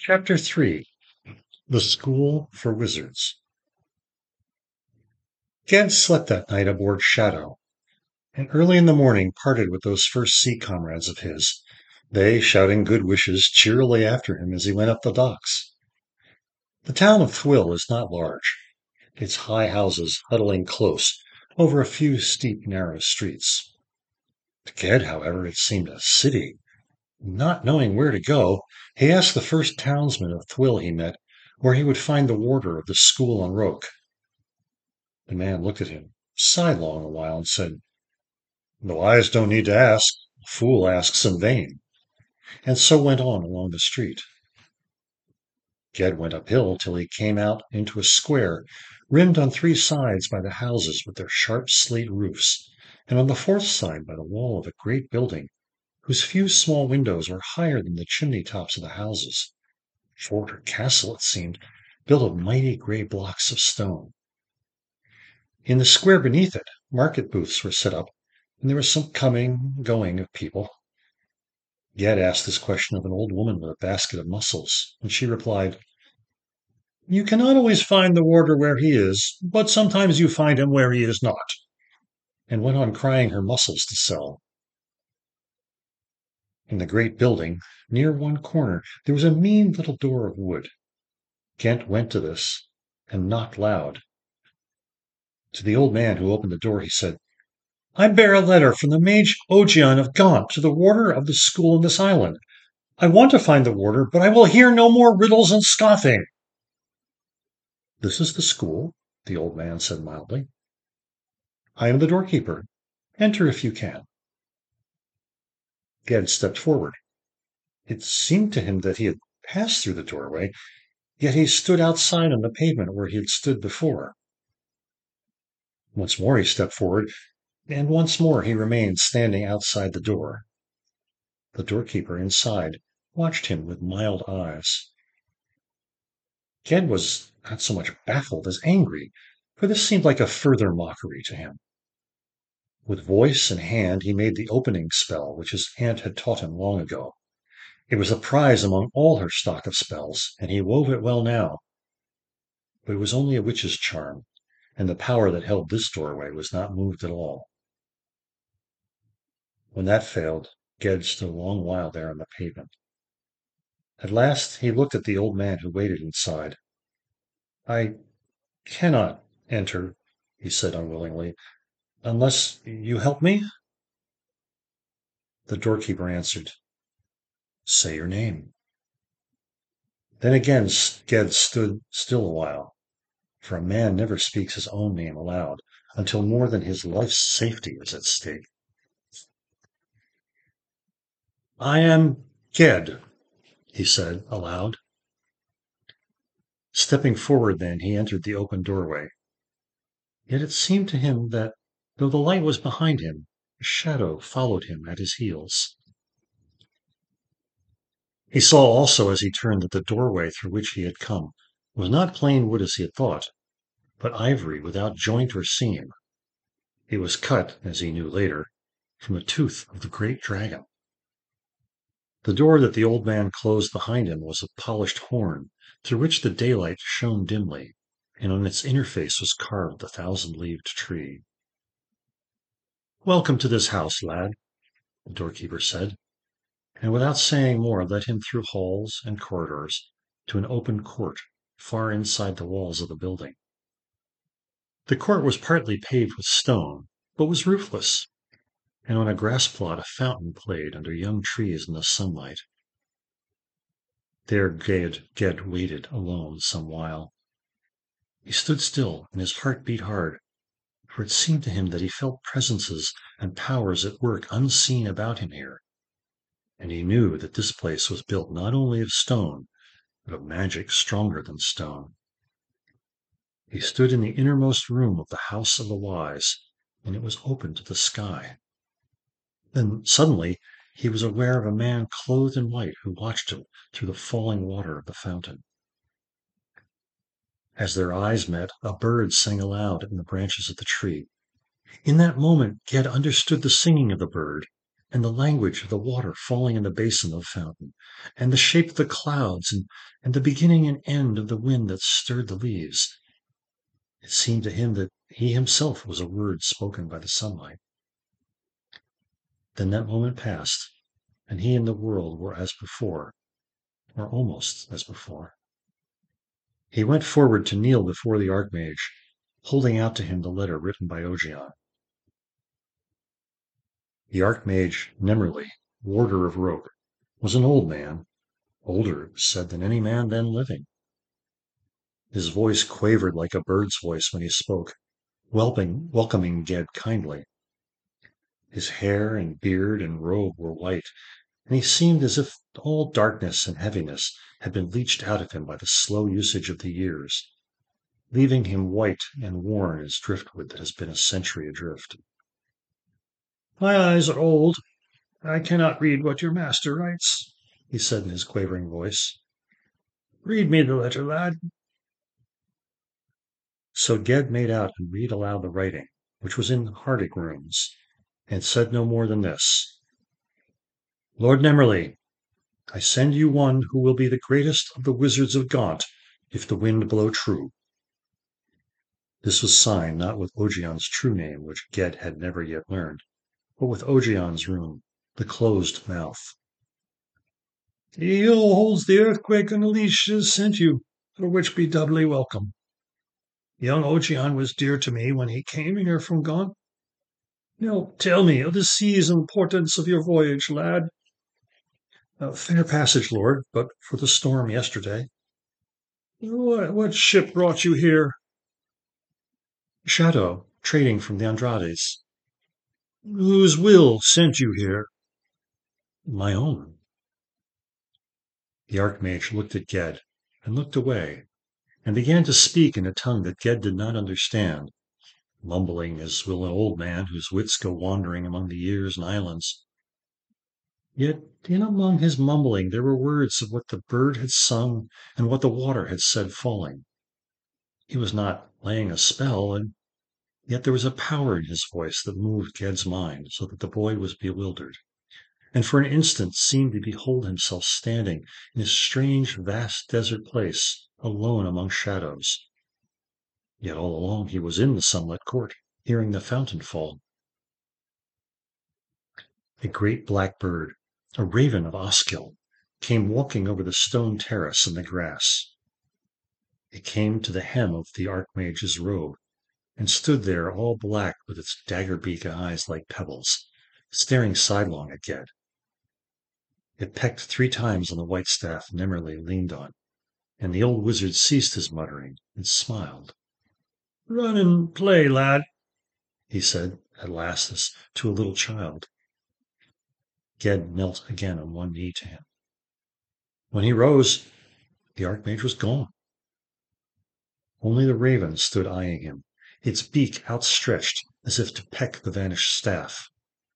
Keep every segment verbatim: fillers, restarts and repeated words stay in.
Chapter three. The School for Wizards. Ged slept that night aboard Shadow, and early in the morning parted with those first sea comrades of his, they shouting good wishes cheerily after him as he went up the docks. The town of Thwill is not large, its high houses huddling close over a few steep, narrow streets. To Ged, however, it seemed a city. Not knowing where to go, he asked the first townsman of Thwill he met where he would find the warder of the school on Roke. The man looked at him, sighed long a while, and said, "The wise don't need to ask. A fool asks in vain," and so went on along the street. Ged went uphill till he came out into a square, rimmed on three sides by the houses with their sharp slate roofs, and on the fourth side by the wall of a great building, whose few small windows were higher than the chimney tops of the houses. Fort or castle, it seemed, built of mighty gray blocks of stone. In the square beneath it, market booths were set up, and there was some coming and going of people. Ged asked this question of an old woman with a basket of mussels, and she replied, "You cannot always find the warder where he is, but sometimes you find him where he is not," and went on crying her mussels to sell. In the great building, near one corner, there was a mean little door of wood. Ged went to this, and knocked loud. To the old man who opened the door he said, "I bear a letter from the mage Ogion of Gaunt to the warder of the school in this island. I want to find the warder, but I will hear no more riddles and scoffing." "This is the school," the old man said mildly. "I am the doorkeeper. Enter if you can." Ged stepped forward. It seemed to him that he had passed through the doorway, yet he stood outside on the pavement where he had stood before. Once more he stepped forward, and once more he remained standing outside the door. The doorkeeper inside watched him with mild eyes. Ged was not so much baffled as angry, for this seemed like a further mockery to him. With voice and hand he made the opening spell which his aunt had taught him long ago. It was a prize among all her stock of spells, and he wove it well now. But it was only a witch's charm, and the power that held this doorway was not moved at all. When that failed, Ged stood a long while there on the pavement. At last he looked at the old man who waited inside. "I cannot enter," he said unwillingly, "unless you help me." The doorkeeper answered, "Say your name." Then again Ged stood still a while, for a man never speaks his own name aloud until more than his life's safety is at stake. "I am Ged," he said aloud. Stepping forward then, he entered the open doorway. Yet it seemed to him that, though the light was behind him, a shadow followed him at his heels. He saw also as he turned that the doorway through which he had come was not plain wood as he had thought, but ivory without joint or seam. It was cut, as he knew later, from the tooth of the great dragon. The door that the old man closed behind him was of polished horn, through which the daylight shone dimly, and on its inner face was carved the thousand-leaved tree. "Welcome to this house, lad," the doorkeeper said, and without saying more led him through halls and corridors to an open court far inside the walls of the building. The court was partly paved with stone, but was roofless, and on a grass plot a fountain played under young trees in the sunlight. There Ged, Ged waited alone some while. He stood still, and his heart beat hard, for it seemed to him that he felt presences and powers at work unseen about him here, and he knew that this place was built not only of stone, but of magic stronger than stone. He stood in the innermost room of the House of the Wise, and it was open to the sky. Then suddenly he was aware of a man clothed in white who watched him through the falling water of the fountain. As their eyes met, a bird sang aloud in the branches of the tree. In that moment Ged understood the singing of the bird, and the language of the water falling in the basin of the fountain, and the shape of the clouds, and, and the beginning and end of the wind that stirred the leaves. It seemed to him that he himself was a word spoken by the sunlight. Then that moment passed, and he and the world were as before, or almost as before. He went forward to kneel before the Archmage, holding out to him the letter written by Ogion. The Archmage Nemerly, warder of Roke, was an old man, older, it was said, than any man then living. His voice quavered like a bird's voice when he spoke, welcoming, welcoming Ged kindly. His hair and beard and robe were white, and he seemed as if all darkness and heaviness had been leached out of him by the slow usage of the years, leaving him white and worn as driftwood that has been a century adrift. "My eyes are old. I cannot read what your master writes," he said in his quavering voice. "Read me the letter, lad." So Ged made out and read aloud the writing, which was in Hardic runes, and said no more than this: "Lord Nemerly, I send you one who will be the greatest of the wizards of Gaunt, if the wind blow true." This was signed not with Ogion's true name, which Ged had never yet learned, but with Ogion's rune, the closed mouth. "He who holds the earthquake on the leash has sent you, for which be doubly welcome. Young Ogion was dear to me when he came here from Gaunt. Now tell me of the seas and portents of your voyage, lad." "A fair passage, lord, but for the storm yesterday." "What, what ship brought you here?" "Shadow, trading from the Andrades." "Whose will sent you here?" "My own." The Archmage looked at Ged, and looked away, and began to speak in a tongue that Ged did not understand, mumbling as will an old man whose wits go wandering among the years and islands. Yet in among his mumbling there were words of what the bird had sung and what the water had said falling. He was not laying a spell, and yet there was a power in his voice that moved Ged's mind so that the boy was bewildered, and for an instant seemed to behold himself standing in a strange, vast desert place, alone among shadows. Yet all along he was in the sunlit court, hearing the fountain fall. A great black bird, a raven of Oskel, came walking over the stone terrace and the grass. It came to the hem of the Archmage's robe, and stood there all black with its dagger-beak eyes like pebbles, staring sidelong at Ged. It pecked three times on the white staff Nemerly leaned on, and the old wizard ceased his muttering and smiled. "Run and play, lad," he said at last as to a little child. Ged knelt again on one knee to him. When he rose, the Archmage was gone. Only the raven stood eyeing him, its beak outstretched as if to peck the vanished staff.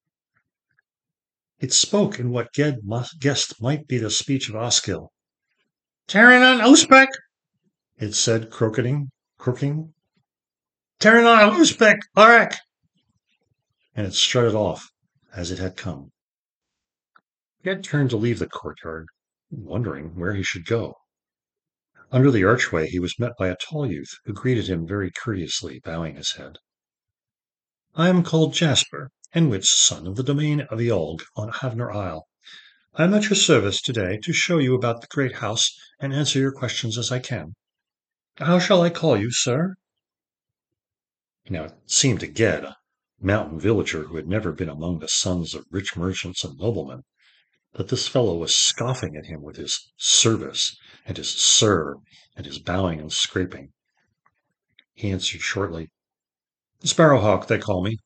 It spoke in what Ged guessed might be the speech of Oskel. "Taranon Ospec," it said, croaking, croaking. "Taranon Ospec, Arak," and it strutted off as it had come. Ged turned to leave the courtyard, wondering where he should go. Under the archway he was met by a tall youth who greeted him very courteously, bowing his head. "I am called Jasper, Enwit's son of the domain of Eolg on Havner Isle. I am at your service today to show you about the great house and answer your questions as I can. How shall I call you, sir?" Now it seemed to Ged, a mountain villager who had never been among the sons of rich merchants and noblemen, that this fellow was scoffing at him with his service and his sir and his bowing and scraping. He answered shortly, "Sparrowhawk, they call me."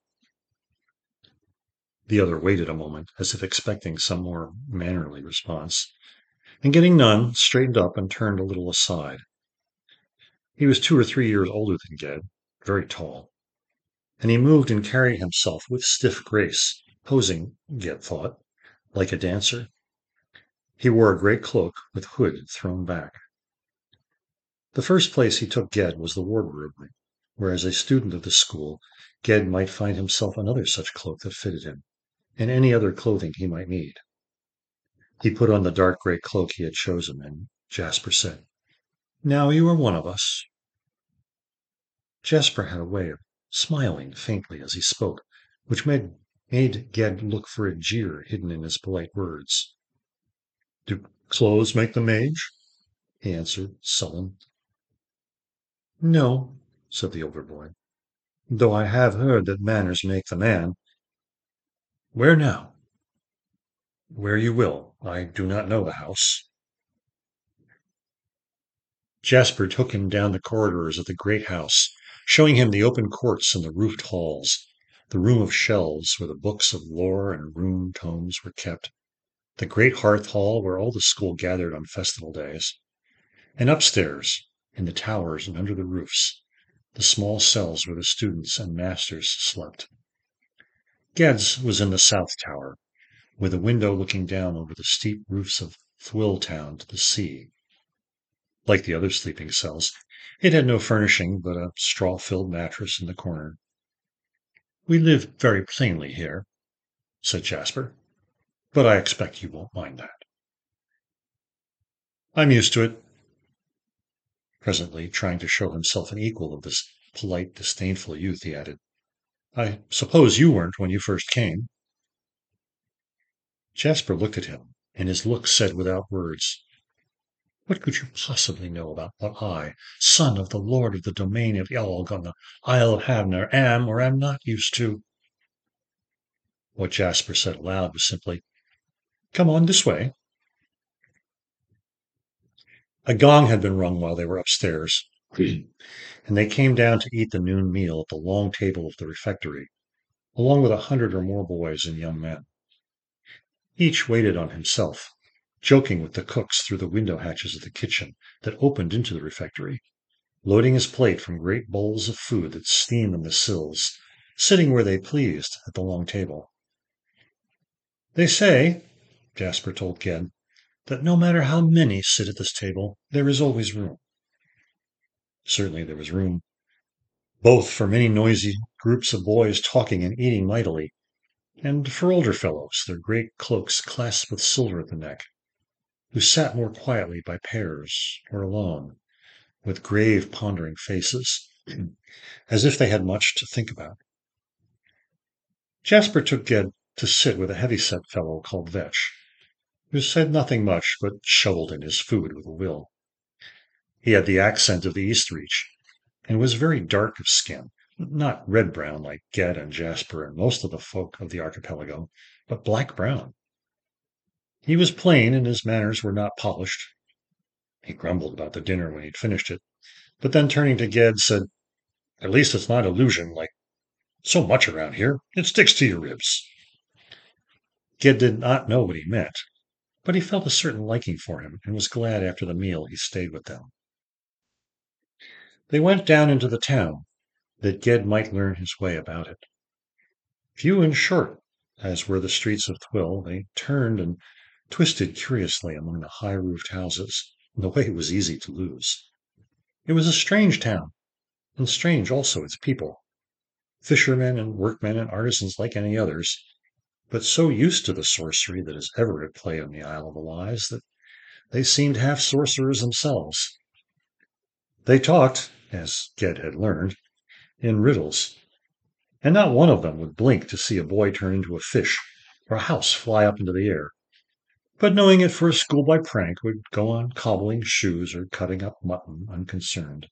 The other waited a moment, as if expecting some more mannerly response, and getting none, straightened up and turned a little aside. He was two or three years older than Ged, very tall, and he moved and carried himself with stiff grace, posing, Ged thought, like a dancer. He wore a great cloak with hood thrown back. The first place he took Ged was the wardrobe, where as a student of the school, Ged might find himself another such cloak that fitted him. and any other clothing he might need. He put on the dark gray cloak he had chosen, and Jasper said, "Now you are one of us." Jasper had a way of smiling faintly as he spoke, which made, made Ged look for a jeer hidden in his polite words. "Do clothes make the mage?" he answered, sullen. "No," said the older boy, "though I have heard that manners make the man." "Where now?" "Where you will. I do not know the house." Jasper took him down the corridors of the great house, showing him the open courts and the roofed halls, the room of shelves where the books of lore and rune tomes were kept, the great hearth hall where all the school gathered on festival days, and upstairs, in the towers and under the roofs, the small cells where the students and masters slept. Ged's was in the south tower, with a window looking down over the steep roofs of Thwill Town to the sea. Like the other sleeping cells, it had no furnishing but a straw-filled mattress in the corner. "We live very plainly here," said Jasper, "but I expect you won't mind that." "I'm used to it." Presently, trying to show himself an equal of this polite, disdainful youth, he added, "I suppose you weren't when you first came." Jasper looked at him, and his look said without words, "What could you possibly know about what I, son of the lord of the domain of Ialg on the Isle of Havner, am or am not used to?" What Jasper said aloud was simply, "Come on this way." A gong had been rung while they were upstairs, and they came down to eat the noon meal at the long table of the refectory, along with a hundred or more boys and young men. Each waited on himself, joking with the cooks through the window hatches of the kitchen that opened into the refectory, loading his plate from great bowls of food that steamed on the sills, sitting where they pleased at the long table. "They say," Jasper told Ged, "that no matter how many sit at this table, there is always room." Certainly there was room, both for many noisy groups of boys talking and eating mightily, and for older fellows, their great cloaks clasped with silver at the neck, who sat more quietly by pairs or alone, with grave, pondering faces, as if they had much to think about. Jasper took Ged to sit with a heavy-set fellow called Vetch, who said nothing much, but shoveled in his food with a will. He had the accent of the Eastreach, and was very dark of skin, not red-brown like Ged and Jasper and most of the folk of the archipelago, but black-brown. He was plain, and his manners were not polished. He grumbled about the dinner when he'd finished it, but then turning to Ged said, "At least it's not illusion like so much around here. It sticks to your ribs." Ged did not know what he meant, but he felt a certain liking for him, and was glad after the meal he stayed with them. They went down into the town, that Ged might learn his way about it. Few and short as were the streets of Thwill, they turned and twisted curiously among the high-roofed houses, and the way was easy to lose. It was a strange town, and strange also its people, fishermen and workmen and artisans like any others, but so used to the sorcery that is ever at play on the Isle of the Wise that they seemed half sorcerers themselves. They talked, as Ged had learned, in riddles, and not one of them would blink to see a boy turn into a fish or a house fly up into the air, but knowing it for a schoolboy prank would go on cobbling shoes or cutting up mutton unconcerned.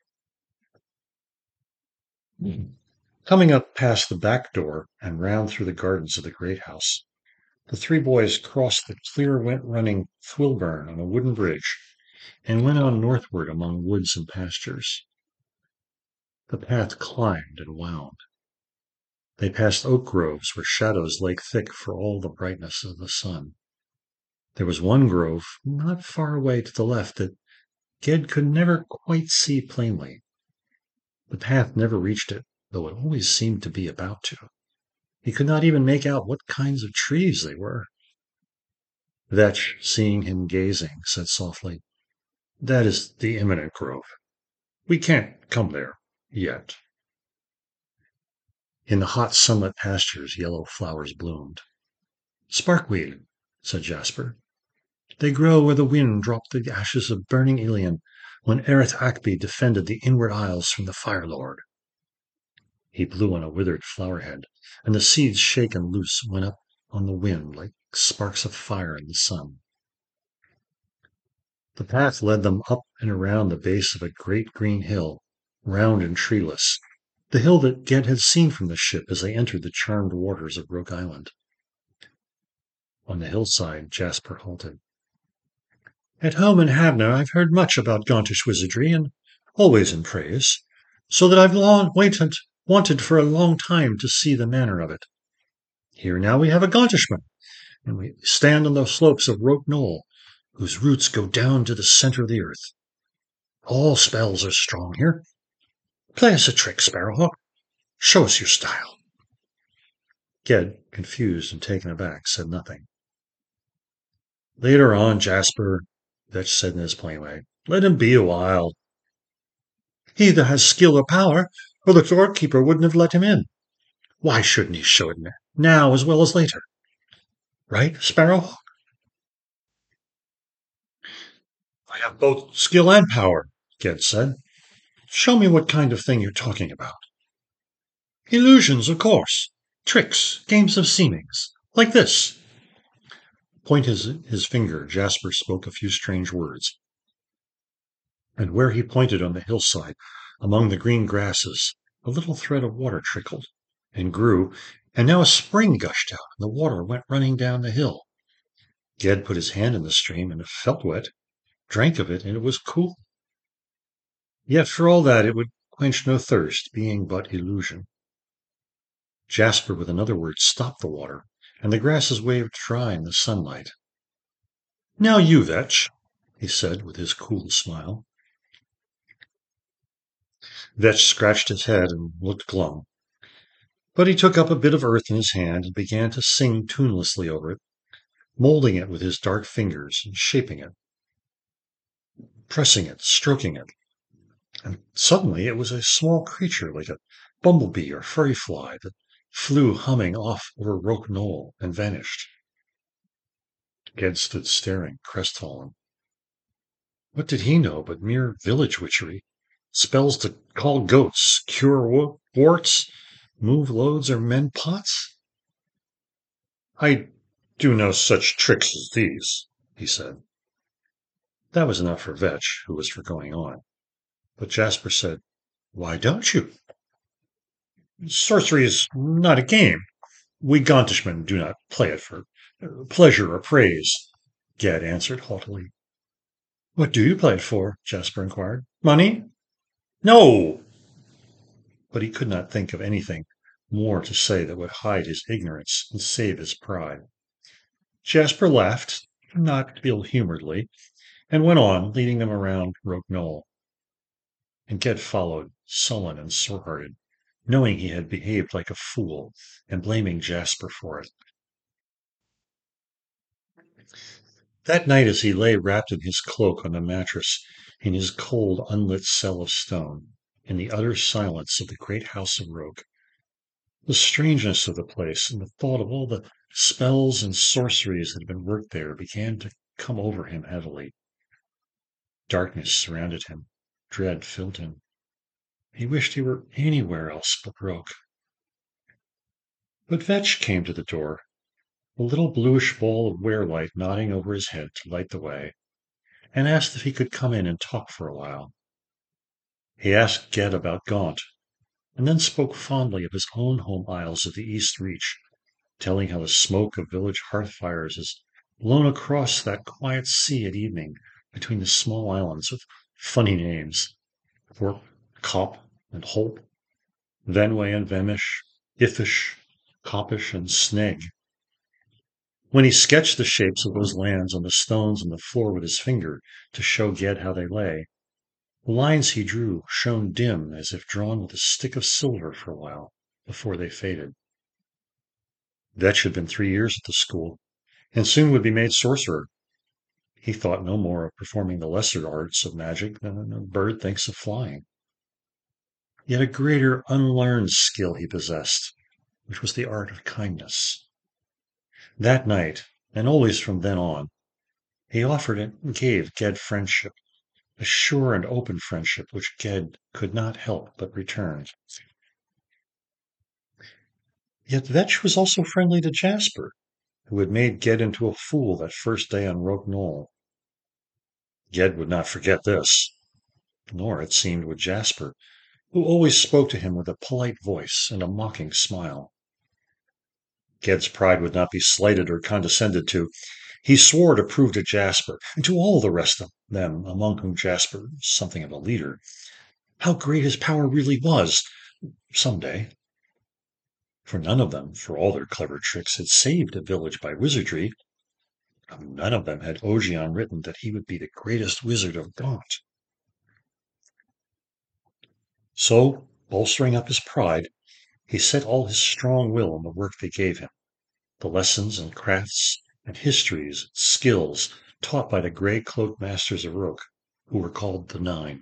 Coming up past the back door and round through the gardens of the great house, the three boys crossed the clear wet-running Thwillburn on a wooden bridge and went on northward among woods and pastures. The path climbed and wound. They passed oak groves where shadows lay thick for all the brightness of the sun. There was one grove not far away to the left that Ged could never quite see plainly. The path never reached it, though it always seemed to be about to. He could not even make out what kinds of trees they were. Vetch, seeing him gazing, said softly, "That is the imminent grove. We can't come there yet." In the hot sunlit pastures yellow flowers bloomed. Sparkweed, said Jasper. They grow where the wind dropped the ashes of burning Ilion when Erith Akbi defended the inward isles from the Fire Lord. He blew on a withered flowerhead, and the seeds shaken loose went up on the wind like sparks of fire in the sun. The path led them up and around the base of a great green hill, round and treeless, the hill that Ged had seen from the ship as they entered the charmed waters of Roke Island. On the hillside, Jasper halted. At home in Havner, I've heard much about Gauntish wizardry, and always in praise, so that I've long waited, wanted for a long time to see the manner of it. Here now we have a Gauntishman, and we stand on the slopes of Roke Knoll, whose roots go down to the centre of the earth. All spells are strong here. Play us a trick, Sparrowhawk. Show us your style. Ged, confused and taken aback, said nothing. Later on, Jasper, Vetch said in his plain way, let him be a while. He that has skill or power, or the doorkeeper wouldn't have let him in. Why shouldn't he show it now as well as later? Right, Sparrowhawk? I have both skill and power, Ged said. Show me what kind of thing you're talking about. Illusions, of course. Tricks, games of seemings. Like this. Pointing his, his finger, Jasper spoke a few strange words. And where he pointed on the hillside, among the green grasses, a little thread of water trickled and grew, and now a spring gushed out, and the water went running down the hill. Ged put his hand in the stream, and it felt wet, drank of it, and it was cool. Yet for all that it would quench no thirst, being but illusion. Jasper, with another word, stopped the water, and the grasses waved dry in the sunlight. Now you, Vetch, he said with his cool smile. Vetch scratched his head and looked glum. But he took up a bit of earth in his hand and began to sing tunelessly over it, molding it with his dark fingers and shaping it, pressing it, stroking it. And suddenly it was a small creature like a bumblebee or furry fly that flew humming off over Roke Knoll and vanished. Ged stood staring, crestfallen. What did he know but mere village witchery? Spells to call goats, cure warts, move loads, or mend pots? I do no such tricks as these, he said. That was enough for Vetch, who was for going on. But Jasper said, Why don't you? Sorcery is not a game. We Gauntishmen do not play it for pleasure or praise, Ged answered haughtily. What do you play it for? Jasper inquired. Money? No! But he could not think of anything more to say that would hide his ignorance and save his pride. Jasper laughed, not ill-humoredly, and went on, leading them around Roke Knoll. And Ged followed, sullen and sore-hearted, knowing he had behaved like a fool, and blaming Jasper for it. That night, as he lay wrapped in his cloak on the mattress in his cold, unlit cell of stone, in the utter silence of the great house of Roke, the strangeness of the place and the thought of all the spells and sorceries that had been worked there began to come over him heavily. Darkness surrounded him. Dread filled him. He wished he were anywhere else but Roke. But Vetch came to the door, a little bluish ball of weirlight nodding over his head to light the way, and asked if he could come in and talk for a while. He asked Ged about Gaunt, and then spoke fondly of his own home isles of the East Reach, telling how the smoke of village hearth fires is blown across that quiet sea at evening between the small islands with funny names, Thorpe, Cop, and Hope, Venway and Vemish, Iffish, Coppish, and Sneg. When he sketched the shapes of those lands on the stones on the floor with his finger to show Ged how they lay, the lines he drew shone dim as if drawn with a stick of silver for a while before they faded. Vetch had been three years at the school, and soon would be made sorcerer. He thought no more of performing the lesser arts of magic than a bird thinks of flying. Yet a greater unlearned skill he possessed, which was the art of kindness. That night, and always from then on, he offered and gave Ged friendship, a sure and open friendship which Ged could not help but return. Yet Vetch was also friendly to Jasper, who had made Ged into a fool that first day on Roke Knoll. Ged would not forget this, nor, it seemed, would Jasper, who always spoke to him with a polite voice and a mocking smile. Ged's pride would not be slighted or condescended to. He swore to prove to Jasper, and to all the rest of them, among whom Jasper was something of a leader, how great his power really was, some day. For none of them, for all their clever tricks, had saved a village by wizardry. Of none of them had Ogion written that he would be the greatest wizard of Gaunt. So, bolstering up his pride, he set all his strong will on the work they gave him, the lessons and crafts and histories and skills taught by the grey-cloaked masters of Roke, who were called the Nine.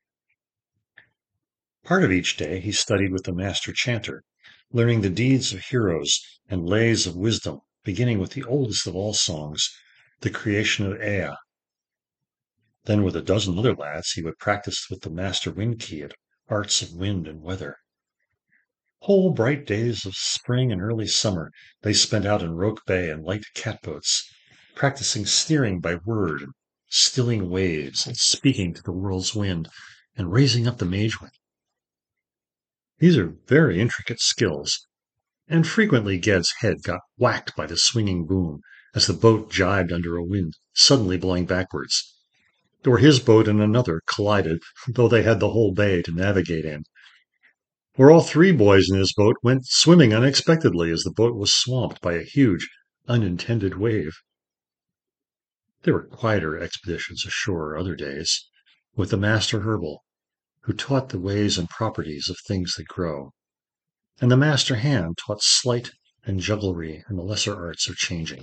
Part of each day he studied with the master chanter, learning the deeds of heroes and lays of wisdom, beginning with the oldest of all songs, the creation of Ea. Then with a dozen other lads he would practice with the master Windkey at arts of wind and weather. Whole bright days of spring and early summer they spent out in Roke Bay in light catboats, practicing steering by word and stilling waves and speaking to the world's wind and raising up the Magewind. These are very intricate skills, and frequently Ged's head got whacked by the swinging boom as the boat jibed under a wind suddenly blowing backwards, or his boat and another collided, though they had the whole bay to navigate in. Or all three boys in his boat went swimming unexpectedly as the boat was swamped by a huge, unintended wave. There were quieter expeditions ashore other days, with the master herbal, who taught the ways and properties of things that grow, and the master hand taught sleight and jugglery and the lesser arts of changing.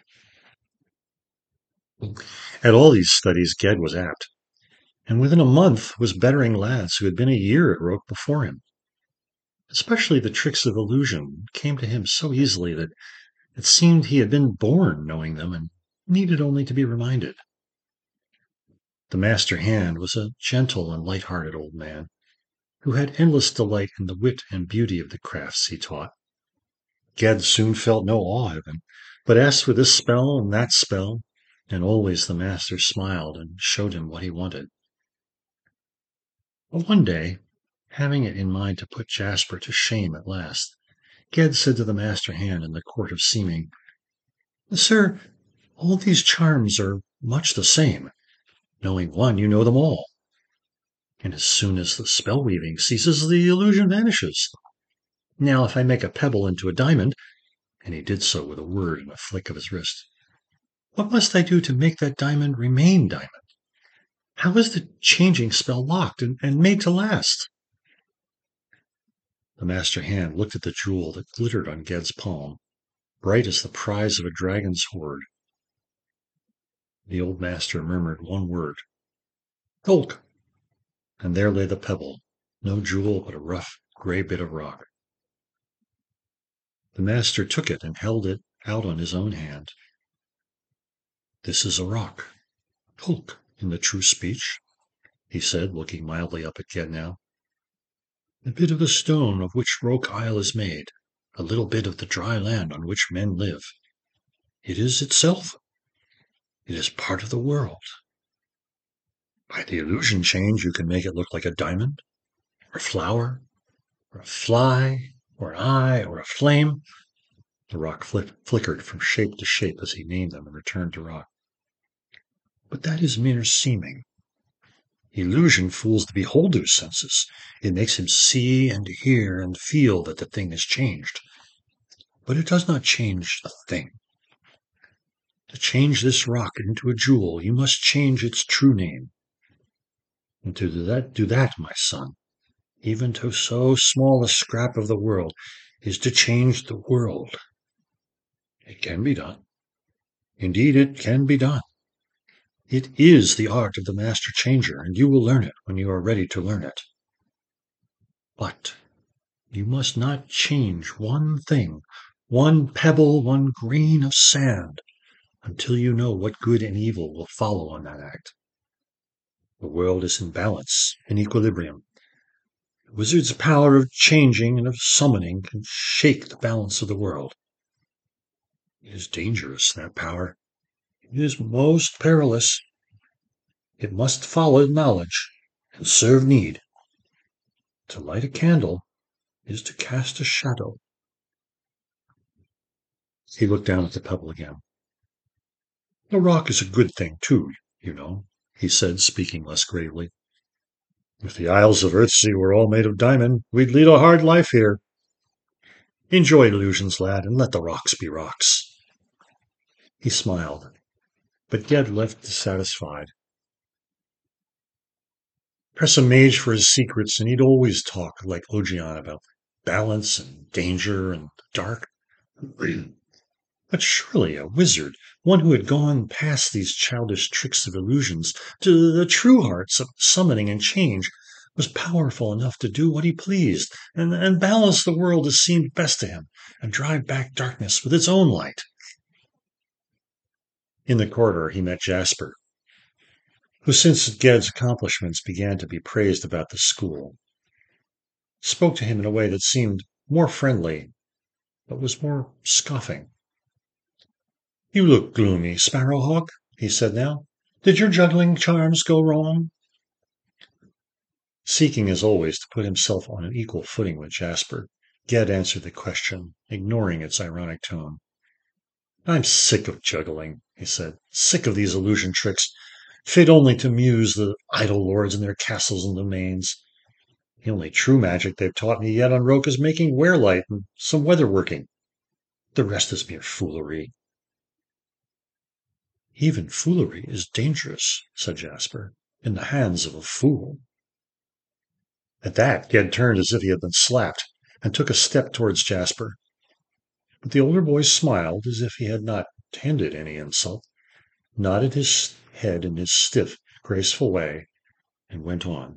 At all these studies Ged was apt, and within a month was bettering lads who had been a year at Roke before him. Especially the tricks of illusion came to him so easily that it seemed he had been born knowing them and needed only to be reminded. The master hand was a gentle and light-hearted old man, who had endless delight in the wit and beauty of the crafts he taught. Ged soon felt no awe of him, but asked for this spell and that spell, and always the master smiled and showed him what he wanted. But one day, having it in mind to put Jasper to shame at last, Ged said to the master hand in the court of seeming, "Sir, all these charms are much the same. Knowing one, you know them all. And as soon as the spell-weaving ceases, the illusion vanishes. Now, if I make a pebble into a diamond," and he did so with a word and a flick of his wrist, "what must I do to make that diamond remain diamond? How is the changing spell locked and, and made to last?" The master hand looked at the jewel that glittered on Ged's palm, bright as the prize of a dragon's hoard. The old master murmured one word, "Holk," and there lay the pebble, no jewel but a rough, gray bit of rock. The master took it and held it out on his own hand. "This is a rock, Holk, in the true speech," he said, looking mildly up at Ged now. "A bit of the stone of which Roke Isle is made, a little bit of the dry land on which men live. It is itself. It is part of the world. By the illusion change you can make it look like a diamond, or a flower, or a fly, or an eye, or a flame." The rock flick, flickered from shape to shape as he named them and returned to rock. "But that is mere seeming. Illusion fools the beholder's senses. It makes him see and hear and feel that the thing has changed. But it does not change the thing. To change this rock into a jewel, you must change its true name. And to do that, do that, my son, even to so small a scrap of the world, is to change the world. It can be done. Indeed, it can be done. It is the art of the master changer, and you will learn it when you are ready to learn it. But you must not change one thing One pebble, one grain of sand, until you know what good and evil will follow on that act. The world is in balance, in equilibrium. The wizard's power of changing and of summoning can shake the balance of the world. It is dangerous, that power. It is most perilous. It must follow knowledge and serve need. To light a candle is to cast a shadow. He looked down at the pebble again. The rock is a good thing, too, you know, he said, speaking less gravely. If the Isles of Earthsea were all made of diamond, we'd lead a hard life here. Enjoy illusions, lad, and let the rocks be rocks. He smiled, but Ged left dissatisfied. Press a mage for his secrets, and he'd always talk like Ogion about balance and danger and the dark. But surely a wizard, one who had gone past these childish tricks of illusions to the true arts of summoning and change, was powerful enough to do what he pleased, and, and balance the world as seemed best to him, and drive back darkness with its own light. In the corridor he met Jasper, who since Ged's accomplishments began to be praised about the school, spoke to him in a way that seemed more friendly, but was more scoffing. You look gloomy, Sparrowhawk, he said now. Did your juggling charms go wrong? Seeking, as always, to put himself on an equal footing with Jasper, Ged answered the question, ignoring its ironic tone. I'm sick of juggling, he said. Sick of these illusion tricks, fit only to amuse the idle lords in their castles and domains. The only true magic they've taught me yet on Roke is making wear-light and some weather working. The rest is mere foolery. Even foolery is dangerous, said Jasper, in the hands of a fool. At that, Ged turned as if he had been slapped, and took a step towards Jasper. But the older boy smiled as if he had not intended any insult, nodded his head in his stiff, graceful way, and went on.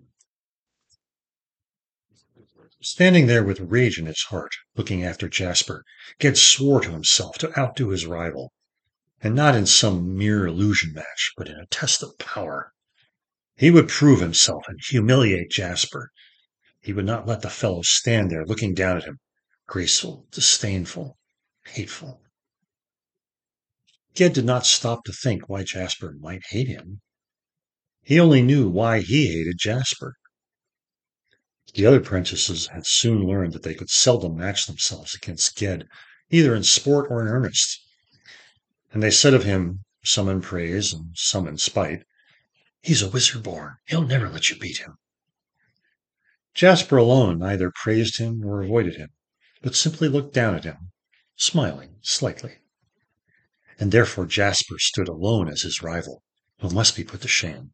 Standing there with rage in his heart, looking after Jasper, Ged swore to himself to outdo his rival, and not in some mere illusion match, but in a test of power. He would prove himself and humiliate Jasper. He would not let the fellow stand there looking down at him, graceful, disdainful, hateful. Ged did not stop to think why Jasper might hate him. He only knew why he hated Jasper. The other apprentices had soon learned that they could seldom match themselves against Ged, either in sport or in earnest. And they said of him, some in praise and some in spite, He's a wizard born. He'll never let you beat him. Jasper alone neither praised him nor avoided him, but simply looked down at him, smiling slightly. And therefore Jasper stood alone as his rival, who must be put to shame.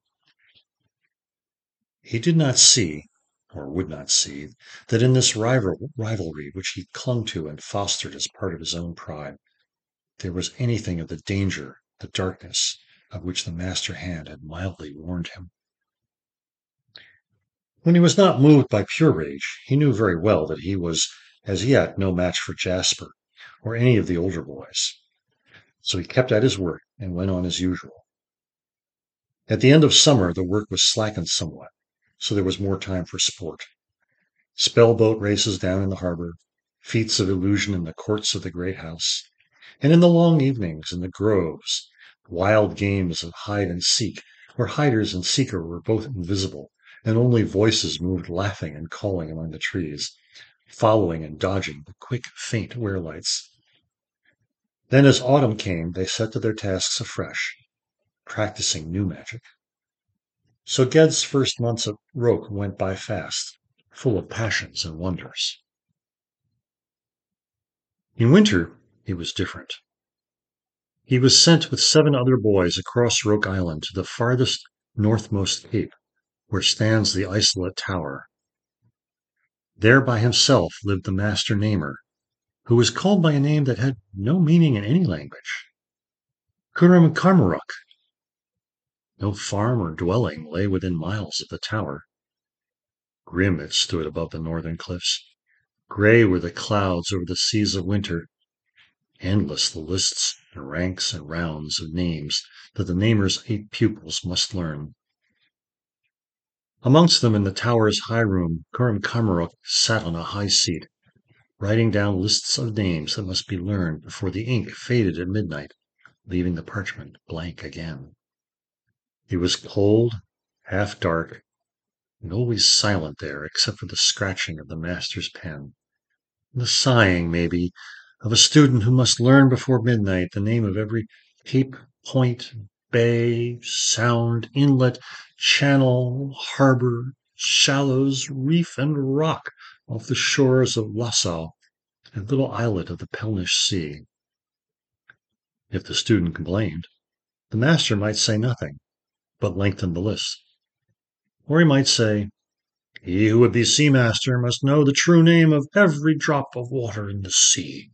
He did not see, or would not see, that in this rival, rivalry which he clung to and fostered as part of his own pride, there was anything of the danger, the darkness, of which the master hand had mildly warned him. When he was not moved by pure rage, he knew very well that he was as yet no match for Jasper or any of the older boys. So he kept at his work and went on as usual. At the end of summer, the work was slackened somewhat, so there was more time for sport. Spellboat races down in the harbor, feats of illusion in the courts of the great house, and in the long evenings in the groves, wild games of hide and seek, where hiders and seeker were both invisible, and only voices moved laughing and calling among the trees, following and dodging the quick, faint wear-lights. Then as autumn came, they set to their tasks afresh, practicing new magic. So Ged's first months at Roke went by fast, full of passions and wonders. In winter, it was different. He was sent with seven other boys across Roke Island to the farthest northmost cape, where stands the isolate tower. There by himself lived the master namer, who was called by a name that had no meaning in any language. Curum Carmaruk. No farm or dwelling lay within miles of the tower. Grim it stood above the northern cliffs. Gray were the clouds over the seas of winter, Endless the lists and ranks and rounds of names that the namer's eight pupils must learn. Amongst them in the tower's high room, Curum Camaruk sat on a high seat, writing down lists of names that must be learned before the ink faded at midnight, leaving the parchment blank again. It was cold, half dark, and always silent there except for the scratching of the master's pen, and the sighing, maybe, of a student who must learn before midnight the name of every cape, point, bay, sound, inlet, channel, harbor, shallows, reef, and rock off the shores of Lassau and little islet of the Pelnish Sea. If the student complained, the master might say nothing, but lengthen the list. Or he might say, "He who would be sea master must know the true name of every drop of water in the sea."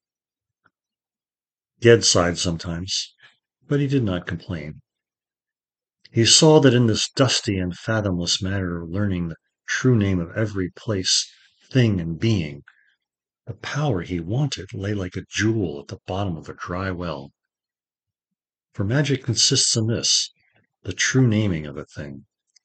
Ged sighed sometimes, but he did not complain. He saw that in this dusty and fathomless matter of learning the true name of every place, thing, and being, the power he wanted lay like a jewel at the bottom of a dry well. For magic consists in this, the true naming of a thing.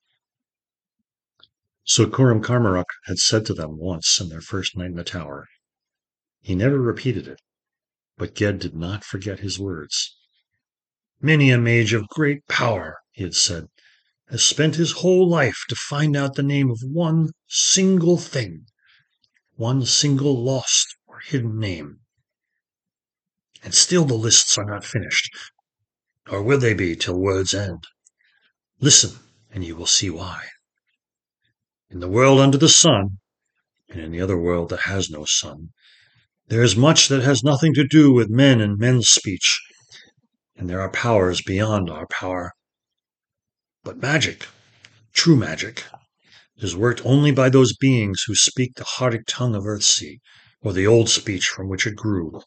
So Curum Camaruk had said to them once in their first night in the tower. He never repeated it, but Ged did not forget his words. "Many a mage of great power," he had said, "has spent his whole life to find out the name of one single thing, one single lost or hidden name. And still the lists are not finished, nor will they be till world's end. Listen, and you will see why. In the world under the sun, and in the other world that has no sun, there is much that has nothing to do with men and men's speech, and there are powers beyond our power. But magic, true magic, is worked only by those beings who speak the Hardic tongue of Earthsea, or the old speech from which it grew.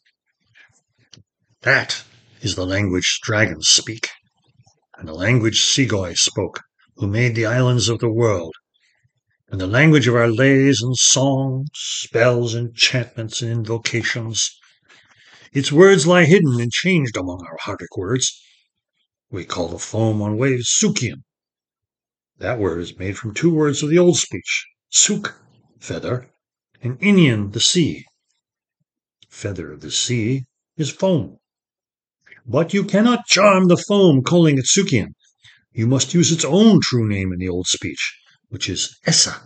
That is the language dragons speak, and the language Segoy spoke, who made the islands of the world, and the language of our lays and songs, spells, enchantments, and invocations. Its words lie hidden and changed among our Hardic words. We call the foam on waves Sukian. That word is made from two words of the old speech, Suk, feather, and Inian, the sea. Feather of the sea is foam. But you cannot charm the foam calling it Sukian. You must use its own true name in the old speech, which is Essa.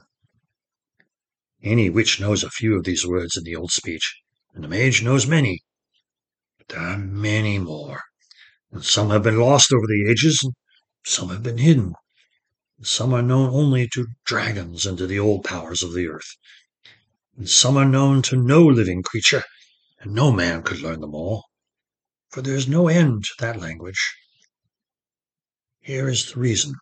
Any witch knows a few of these words in the old speech, and the mage knows many. But there are many more, and some have been lost over the ages, and some have been hidden. And some are known only to dragons and to the old powers of the earth. And some are known to no living creature, and no man could learn them all, for there is no end to that language. Here is the reason.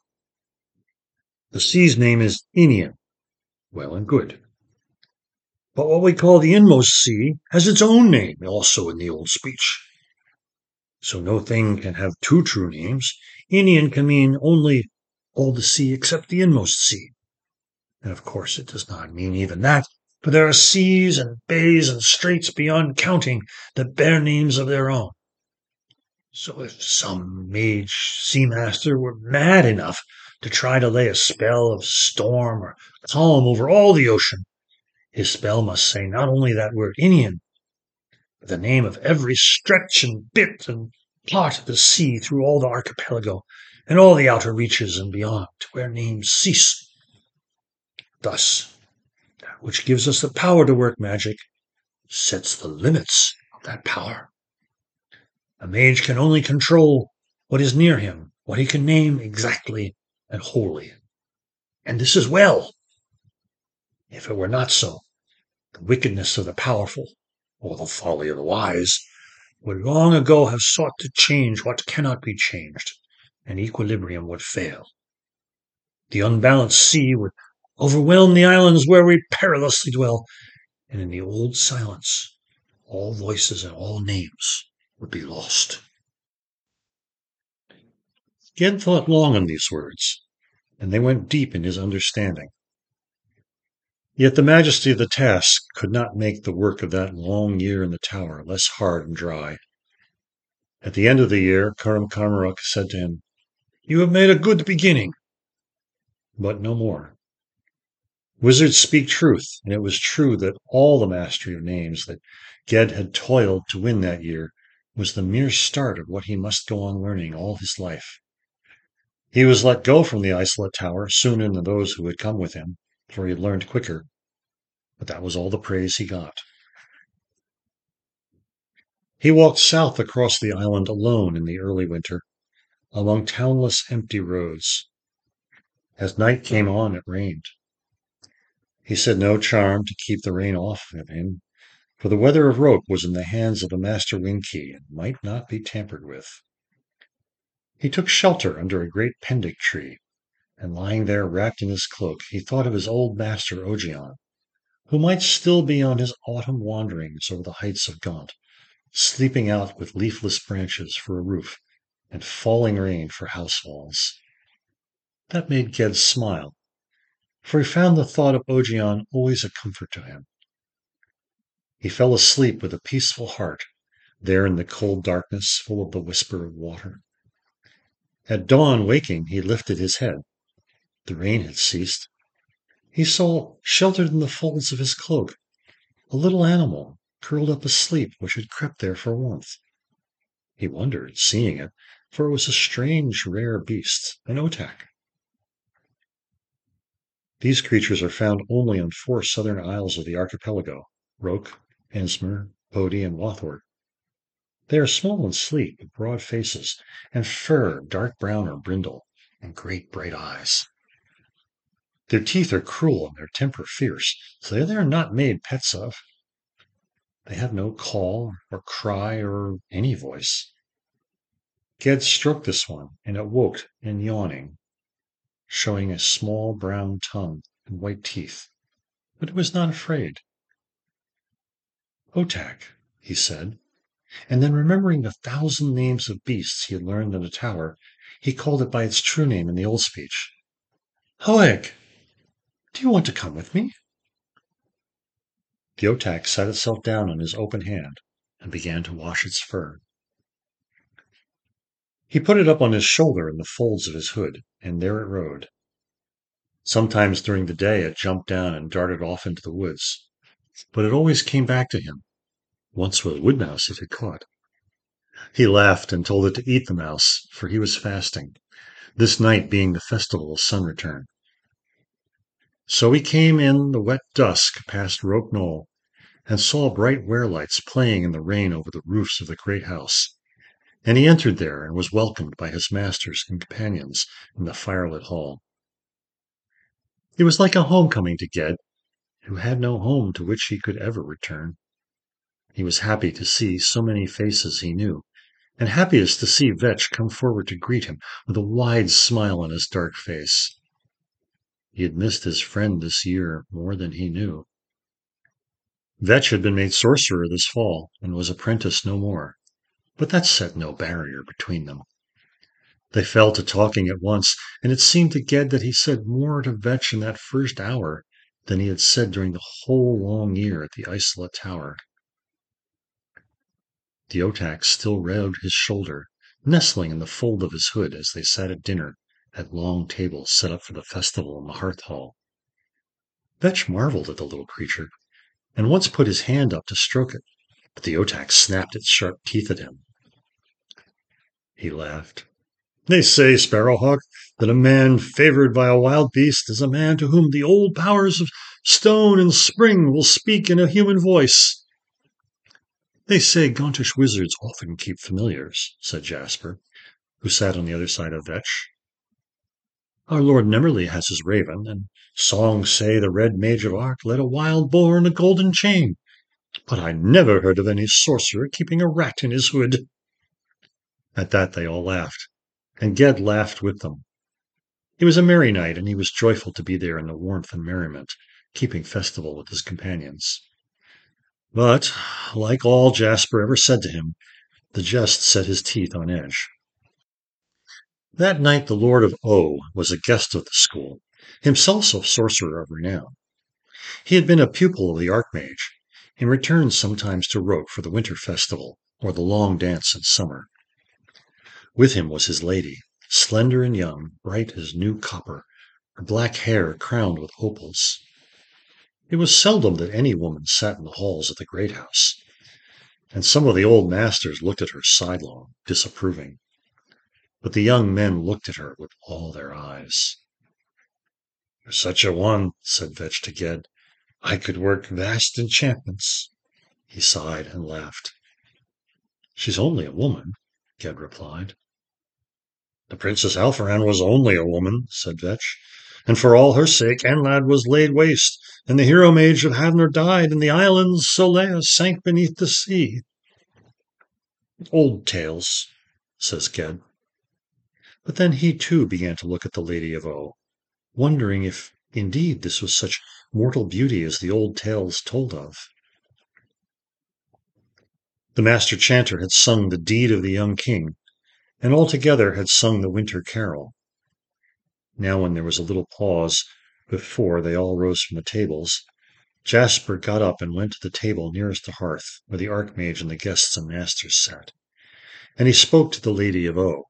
The sea's name is Inian. Well and good. But what we call the inmost sea has its own name also in the old speech. So no thing can have two true names. Inian can mean only all the sea except the inmost sea. And of course it does not mean even that, for there are seas and bays and straits beyond counting that bear names of their own. So if some mage sea master were mad enough to try to lay a spell of storm or calm over all the ocean, his spell must say not only that word Inian, but the name of every stretch and bit and part of the sea through all the archipelago and all the outer reaches and beyond, to where names cease. Thus, that which gives us the power to work magic sets the limits of that power. A mage can only control what is near him, what he can name exactly and wholly. And this is well. If it were not so, the wickedness of the powerful, or the folly of the wise, would long ago have sought to change what cannot be changed, and equilibrium would fail. The unbalanced sea would overwhelm the islands where we perilously dwell, and in the old silence, all voices and all names would be lost. Ged thought long on these words, and they went deep in his understanding. Yet the majesty of the task could not make the work of that long year in the tower less hard and dry. At the end of the year, Curram Carmoruk said to him, "You have made a good beginning," but no more. Wizards speak truth, and it was true that all the mastery of names that Ged had toiled to win that year was the mere start of what he must go on learning all his life. He was let go from the isolate tower sooner than those who had come with him, for he had learned quicker, but that was all the praise he got. He walked south across the island alone in the early winter, among townless, empty roads. As night came on, it rained. He said no charm to keep the rain off of him, for the weather of Roke was in the hands of the Master Winkie and might not be tampered with. He took shelter under a great pendic tree, and lying there wrapped in his cloak, he thought of his old master Ogion, who might still be on his autumn wanderings over the heights of Gaunt, sleeping out with leafless branches for a roof and falling rain for house walls. That made Ged smile, for he found the thought of Ogion always a comfort to him. He fell asleep with a peaceful heart, there in the cold darkness, full of the whisper of water. At dawn, waking, he lifted his head. The rain had ceased. He saw, sheltered in the folds of his cloak, a little animal curled up asleep which had crept there for warmth. He wondered, seeing it, for it was a strange, rare beast, an otak. These creatures are found only on four southern isles of the archipelago, Roke, Ensmer, Bodie, and Wathord. They are small and sleek, with broad faces, and fur dark brown or brindle, and great bright eyes. Their teeth are cruel and their temper fierce, so they are not made pets of. They have no call or cry or any voice. Ged stroked this one, and it woke in yawning, showing a small brown tongue and white teeth, but it was not afraid. "Otak," he said, and then remembering the thousand names of beasts he had learned in the tower, he called it by its true name in the old speech. "Hoeg, do you want to come with me?" The otak sat itself down on his open hand and began to wash its fur. He put it up on his shoulder in the folds of his hood, and there it rode. Sometimes during the day it jumped down and darted off into the woods, but it always came back to him. Once with a wood mouse it had caught. He laughed and told it to eat the mouse, for he was fasting, this night being the festival of sun return. So he came in the wet dusk past Roke Knoll, and saw bright werelights playing in the rain over the roofs of the great house, and he entered there and was welcomed by his masters and companions in the firelit hall. It was like a homecoming to Ged, who had no home to which he could ever return. He was happy to see so many faces he knew, and happiest to see Vetch come forward to greet him with a wide smile on his dark face. He had missed his friend this year more than he knew. Vetch had been made sorcerer this fall, and was apprenticed no more, but that set no barrier between them. They fell to talking at once, and it seemed to Ged that he said more to Vetch in that first hour than he had said during the whole long year at the isolate tower. The otak still rode his shoulder, nestling in the fold of his hood as they sat at dinner at long tables set up for the festival in the hearth hall. Vetch marveled at the little creature, and once put his hand up to stroke it, but the otak snapped its sharp teeth at him. He laughed. "They say, Sparrowhawk, that a man favored by a wild beast is a man to whom the old powers of stone and spring will speak in a human voice." "They say Gauntish wizards often keep familiars," said Jasper, who sat on the other side of Vetch. "Our Lord Nemmerly has his raven, and songs say the Red Mage of Arc led a wild boar in a golden chain, but I never heard of any sorcerer keeping a rat in his hood." At that they all laughed, and Ged laughed with them. It was a merry night, and he was joyful to be there in the warmth and merriment, keeping festival with his companions. But, like all Jasper ever said to him, the jest set his teeth on edge. That night the Lord of O was a guest of the school, himself a sorcerer of renown. He had been a pupil of the Archmage, and returned sometimes to Roke for the winter festival or the long dance in summer. With him was his lady, slender and young, bright as new copper, her black hair crowned with opals. It was seldom that any woman sat in the halls of the great house, and some of the old masters looked at her sidelong, disapproving. But the young men looked at her with all their eyes. "For such a one," said Vetch to Ged, "I could work vast enchantments." He sighed and laughed. "She's only a woman," Ged replied. "The Princess Alpharan was only a woman," said Vetch, "and for all her sake Enlad was laid waste, and the hero mage of Havnor died, and the islands Solea sank beneath the sea." "Old tales," says Ged. But then he too began to look at the Lady of O, wondering if indeed this was such mortal beauty as the old tales told of. The master chanter had sung the deed of the young king, and all together had sung the winter carol. Now when there was a little pause before they all rose from the tables, Jasper got up and went to the table nearest the hearth, where the Archmage and the guests and masters sat, and he spoke to the Lady of O.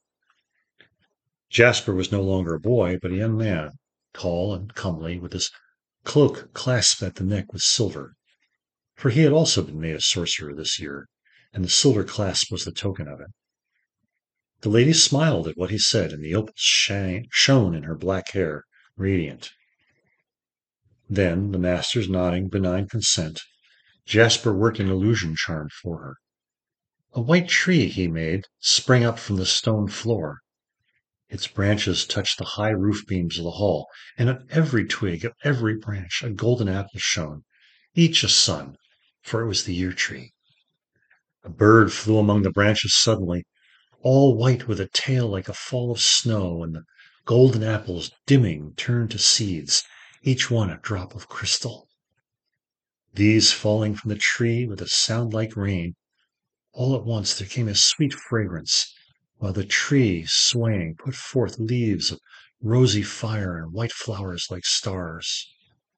Jasper was no longer a boy, but a young man, tall and comely, with his cloak clasped at the neck with silver, for he had also been made a sorcerer this year, and the silver clasp was the token of it. The lady smiled at what he said, and the opals shone in her black hair, radiant. Then, the masters nodding benign consent, Jasper worked an illusion charm for her. A white tree he made sprang up from the stone floor. Its branches touched the high roof beams of the hall, and on every twig of every branch a golden apple shone, each a sun, for it was the year tree. A bird flew among the branches suddenly, all white with a tail like a fall of snow, and the golden apples, dimming, turned to seeds, each one a drop of crystal. These falling from the tree with a sound like rain, all at once there came a sweet fragrance, while the tree, swaying, put forth leaves of rosy fire and white flowers like stars.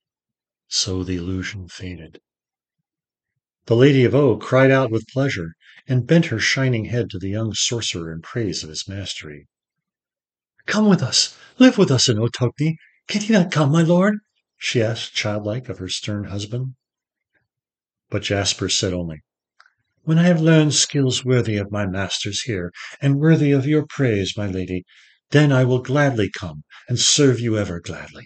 So the illusion faded. The Lady of O cried out with pleasure, and bent her shining head to the young sorcerer in praise of his mastery. "Come with us, live with us in Otokni. Can he not come, my lord?" she asked childlike of her stern husband. But Jasper said only, "When I have learned skills worthy of my masters here, and worthy of your praise, my lady, then I will gladly come, and serve you ever gladly."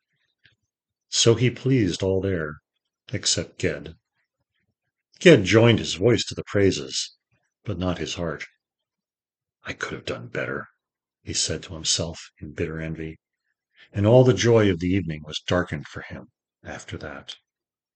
So he pleased all there, except Ged. Ged joined his voice to the praises, but not his heart. "I could have done better," he said to himself in bitter envy, and all the joy of the evening was darkened for him after that.